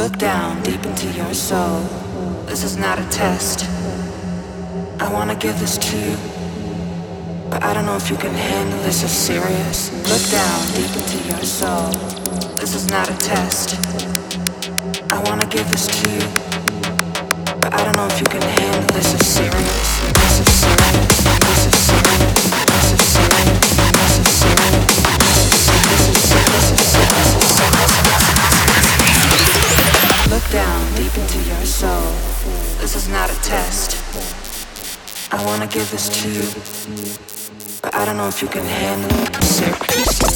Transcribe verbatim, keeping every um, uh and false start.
Look down deep into your soul. This is not a test. I wanna give this to you, but I don't know if you can handle this. It's serious. Look down deep into your soul. This is not a test. I wanna give this to you, but I don't know if you can handle this. It's serious. This is serious. This is serious. This is serious. This is serious. This is serious. This is serious. Look down deep into your soul. This is not a test. I wanna give this to you, but I don't know if you can handle it. It's serious.